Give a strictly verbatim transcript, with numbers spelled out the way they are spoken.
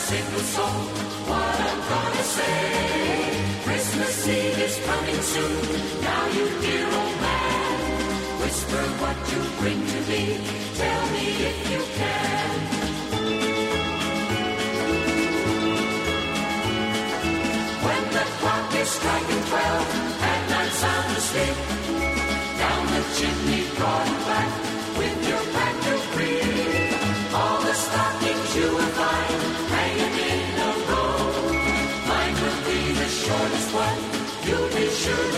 single song. What I'm gonna say. Christmas Eve is coming soon. Now you dear old man, whisper what you bring to me. Tell me if you can. When the clock is striking twelve and I'm sound asleep, down the chimney broad and black with your back to free, all the stockings you will find hanging in a row. Mine will be the shortest one, you'll be sure